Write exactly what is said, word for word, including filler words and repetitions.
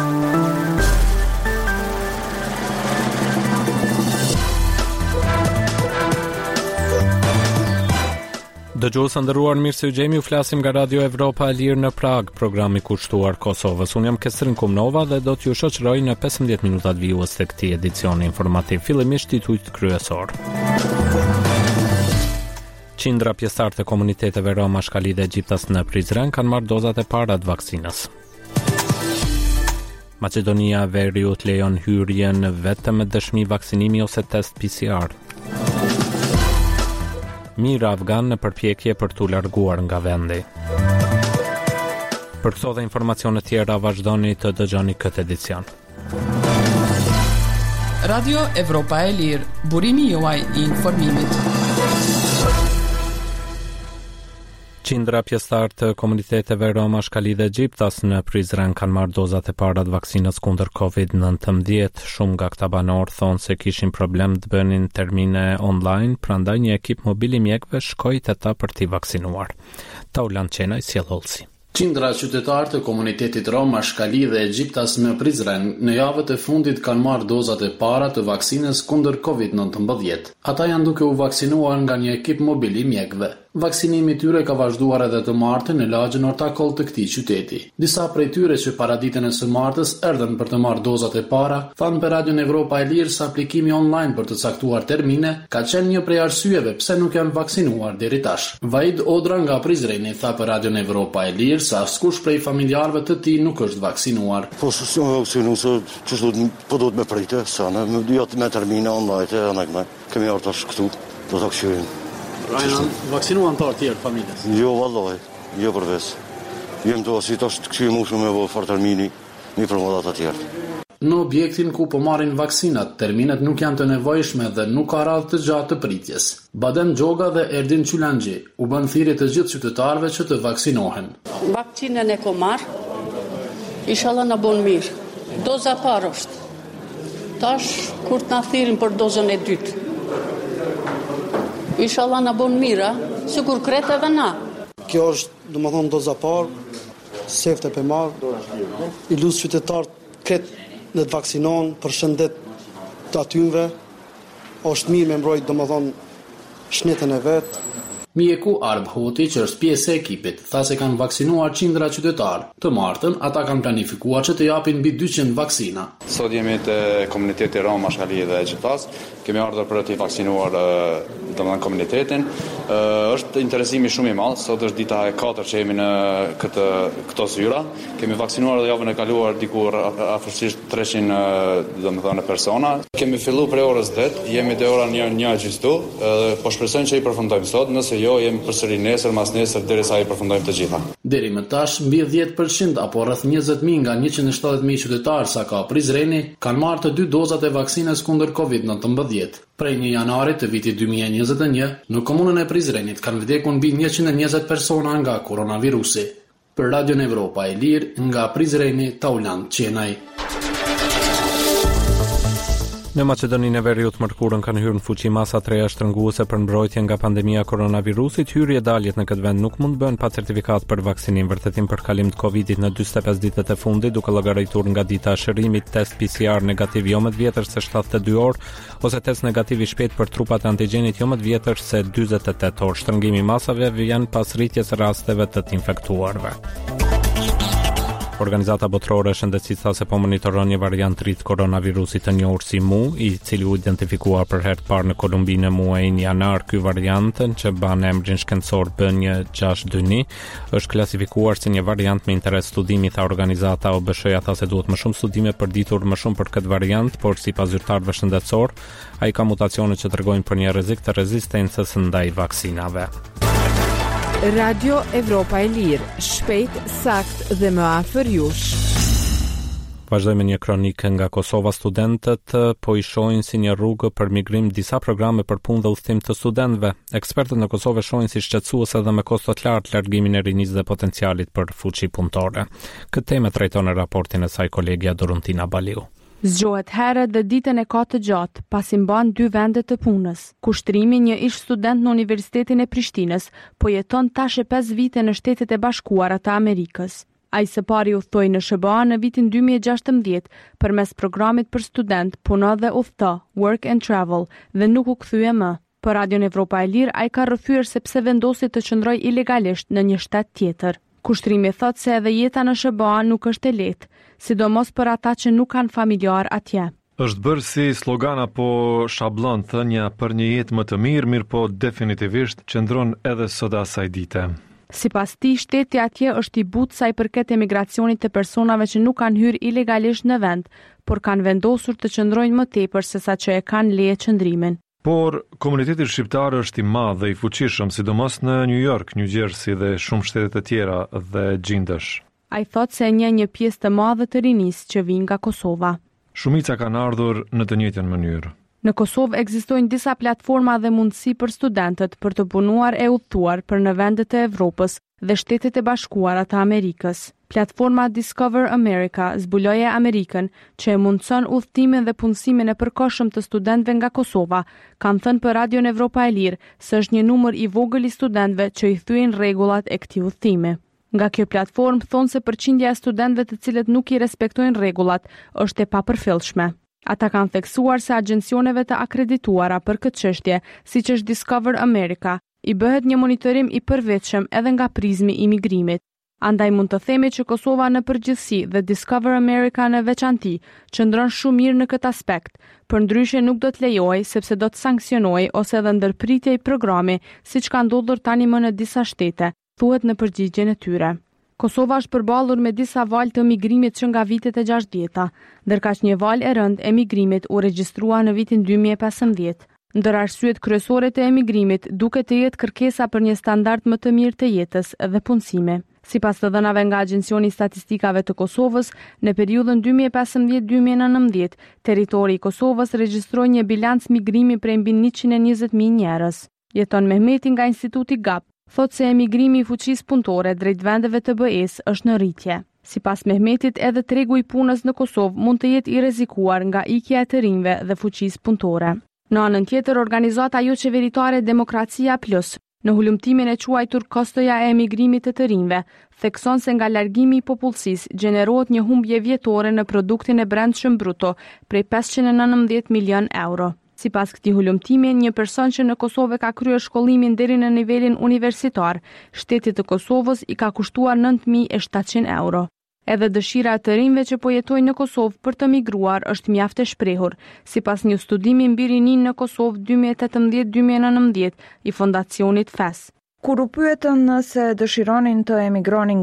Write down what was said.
Dëgjues nderuar, mirë se u gjemi, u flasim nga Radio Evropa e Lirë në Prag, programi kushtuar Kosovës. Unë jam Kestrin Kumnova dhe do t'ju shoqëroj në pesëmbëdhjetë minutat vijues të këtij edicioni informativ. Fillimisht titujt kryesor. Qindra pjesëtar të komuniteteve Roma, Shkali dhe Egjiptas në Prizren kanë marrë dozat e para të vaksinës. Maqedonia Veriut lejon hyrjen vetëm me dëshmi vaksinimi ose test P C R. Mira afgan në përpjekje për t'u larguar nga vendi. Për këto dhe informacione tjera vazhdoni të dëgjoni këtë edicion. Radio Evropa e Lirë, burimi juaj i informimit. Qindra pjesëtar të komuniteteve Roma, Shkali dhe Egjiptas në Prizren kanë marrë dozat e para të vaksinës kundër covid nineteen. Shumë nga këta banor thonë se kishin problem të bënin termine online, prandaj një ekip mobil i mjekëve shkoi te ta për t'i vaksinuar. Taulan Qenaj sjellolsi. Qindra qytetarë të komunitetit Roma, Shkali dhe Egjiptas në Prizren në javët e fundit kanë marrë dozat e para të vaksinës kundër covid nineteen. Ata janë duke u vaksinuar nga një ekip mobil i mjekëve. Vaksinimi i tyre ka vazhduar edhe të martën në lagjën ortakol të këtij qyteti. Disa prej tyre që para ditën e së martës erdhën për të marrë dozat e para, thanë për Radion Evropa e Lirë se aplikimi online për të caktuar termine ka qenë një prej arsyeve pse nuk janë vaksinuar deri tash. Vaid Odra nga Prizreni tha për Radion Evropa e Lirë se askush prej familjarëve të tij nuk është vaksinuar. Po s'u vaksinuar se ç'është po do të më pritë sa në jo me termine online të ana kemi ardhur tash këtu do ta këshyrim. Rajna, vaksinuan të tjerë familjes? Jo, vallaj, jo përves. Jem të asi tash të këshyrim ushme me vë fartermini, një përmodat të tjerë. Në objektin ku po marrin vaksinat, terminet nuk janë të nevojshme dhe nuk ka radhë të gjatë të pritjes. Baden Gjoga dhe Erdin Qylanxhi u bën thirrje të gjithë qytetarëve që të vaksinohen. Vaksinën e ko marr, inshallah na bën mirë. Doza parë është. Tash kur të na thirrin për dozën e dytë. Inshallah na bën mira, sikur kret edhe na. Kjo është, domethënë, doza parë, sefte për marë, i lusë qytetarët kret në të vaksinon për shëndet të atynve, është mirë me mbrojt, domethënë, shnetën e vetë. Mjeku Arb Hoti, që është pjesë e ekipit, tha se kanë vaksinuar qindra qytetarë. Të martën, ata kanë planifikuar që të japin mbi dyqind vaksina. Sot jemi te komuniteti Roma, Shkali dhe Egjiptas. Kemi ardhur për të vaksinuar domethënë komunitetin. Është interesimi shumë i madh. Sot është dita e katërt që jemi në këtë këto zyra. Kemi vaksinuar edhe javën e kaluar diku afërsisht treqind domethënë persona. Kemi filluar prej orës dhjetë, jemi te ora një gjysmë, po shpresojmë që i përfundojmë sot. Nëse jo, jemi përsëri nesër, mas nesër derisa i përfundojmë të gjitha. Deri më tash, mbi dhjetë përqind apo rreth njëzet mijë nga njëqind e shtatëdhjetë mijë qytetarë sa ka Prizreni kanë marrë të dy dozat e vaksinës kundër covid nineteen. Prej një janarit të vitit dy mijë e njëzet e një, në komunën e Prizrenit kanë vdekur mbi njëqind e njëzet persona nga koronavirusi. Për Radion Evropa e Lirë, nga Prizreni, Taulan Qenaj. Në Maqedoninë e Veriut mërkurën kanë hyrë në fuqi masa të reja shtrënguese për mbrojtje nga pandemia koronavirusit. Hyrje daljet në këtë vend nuk mund bën pa certifikat për vaksinim. Vërtetim për kalim të Covidit në dyzet e pesë ditët e fundit, duke llogaritur nga dita e shërimit, test P C R negativ jo më të vjetër se shtatëdhjetë e dy orë ose test negativ i shpejt për trupat e antigjenit jo më të vjetër se dyzet e tetë orë. Shtrëngimi i masave vjen pas rritjes rasteve të të infektuarve. Organizata botërore e shëndetësisë tha se po monitoron një variant të ri të koronavirusit të njohur si Mu, i cili u identifikua për herë të parë në Kolumbi në muajin janar. Ky variant, që ban emrin shkencor B një gjashtë dy një, është klasifikuar si një variant me interes studimi, tha organizata. O B S H-ja tha se duhet më shumë studime për ditur më shumë për këtë variant, por sipas zyrtarëve shëndetësor, ai ka mutacione që tregojnë për një rrezik të rezistencës ndaj vaksinave. Radio Evropa e Lirë, shpejt, sakt dhe më afër jush. Vazhdojmë një kronikë nga Kosova. Studentët po i shohin si një rrugë për migrim disa programe për punë dhe udhëtim të studentëve. Ekspertët në Kosovë shohin si shqetësuese dhe me kosto të lartë largimin e rinisë dhe potencialit për fuqi punëtore. Këtë temë trajton në raportin e saj kolegja Doruntina Baliu. Zgjohet herët dhe ditën e ka të gjatë, pasi mban dy vende të punës. Kushtrimi, një ish student në Universitetin e Prishtinës, po jeton tash e pesë vite në Shtetet e Bashkuara të Amerikës. Ai së pari udhtoi në S B A në vitin dy mijë e gjashtëmbëdhjetë përmes programit për student, puno dhe udhëto, Work and Travel, dhe nuk u kthye më. Për Radion Evropa e Lirë, ai ka rrëfyer sepse vendosi të qëndrojë ilegalisht në një shtet tjetër. Kushtrimi thot se edhe jeta në S B A nuk është e lehtë, sidomos për ata që nuk kanë familjar atje. Është bërë si slogan apo shablon thënia për një jetë më të mirë, mirë po definitivisht qëndron edhe sot asaj dite. Sipas tij, shteti atje është i butë sa i përket emigracionit të personave që nuk kanë hyrë ilegalisht në vend, por kanë vendosur të qëndrojnë më tepër se sa që e kanë leje qëndrimin. Por komuniteti shqiptar është i madh dhe i fuqishëm, sidomos në New York, New Jersey dhe shumë shtete të tjera dhe gjindesh. Ai thot se një një pjesë të madhe të rinisë që vijnë nga Kosova. Shumica kanë ardhur në të njëjtën mënyrë. Në Kosovë ekzistojnë disa platforma dhe mundësi për studentët për të punuar e udhëtuar për në vendet e Evropës dhe Shtetet e Bashkuara të Amerikës. Platforma Discover America zbuloi Amerikën që e mundson udhëtimin dhe punësimin e përkohshëm të studentëve nga Kosova, kanë thënë për Radion Evropa e Lirë se është një numër i vogël i studentëve që i thyen rregullat e këtij udhëtimi. Nga kjo platformë thonë se përqindja e studentëve të cilët nuk i respektojnë rregullat është e papërfillshme. Ata kanë theksuar se agjencioneve të akredituara për këtë çështje, siç është Discover America, i bëhet një monitorim i përvetshëm edhe nga prizmi i migrimit. Andaj mund të themi që Kosova në përgjithësi dhe Discover America në veçanti qëndron shumë mirë në këtë aspekt, përndryshe nuk do të lejojë sepse do të sanksionojë ose edhe ndërpritje i programi, siç ka ndodhur tani më në disa shtete, thuhet në përgjigjen e tyre. Kosova është përballur me disa valë të migrimit që nga vitet e gjashtëdhjeta, ndërkaq një valë e rëndë e migrimit u regjistrua në vitin dy mijë e pesëmbëdhjetë. Ndër arsyet kryesore të emigrimit duket të jetë kërkesa për një standard më të mirë të jetës dhe punësimi. Sipas të dhënave nga Agjencioni i Statistikave të Kosovës, në periudhën dy mijë e pesëmbëdhjetë deri në nëntëmbëdhjetë, territori i Kosovës regjistroi një bilanc migrimi prej mbi njëqind e njëzet mijë njerëz. Jeton Mehmeti nga Instituti G A P thot se emigrimi i fuqisë punëtore drejt vendeve të B E-s është në rritje. Sipas Mehmetit, edhe tregu i punës në Kosovë mund të jetë i rrezikuar nga ikja e të rinjve dhe fuqisë punëtore. Në anën tjetër, organizata jo qeveritare Demokracia Plus, në hulumtimin e quajtur Kostoja e emigrimit të të rinjve, thekson se nga largimi i popullsisë gjenerohet një humbje vjetore në produktin e brendshëm bruto prej pesëqind e nëntëmbëdhjetë milion euro. Sipas këtij hulumtimi, një person që në Kosovë ka kryer shkollimin deri në nivelin universitar, shtetit të Kosovës i ka kushtuar nëntë mijë e shtatëqind euro. Edhe dëshira e të rinjve që po jetojnë në Kosovë për të migruar është mjaft e shprehur, sipas një studimi mbi rinin në Kosovë dy mijë e tetëmbëdhjetë dy mijë e nëntëmbëdhjetë i fondacionit F E S. Kur u pyetën nëse dëshironin të emigronin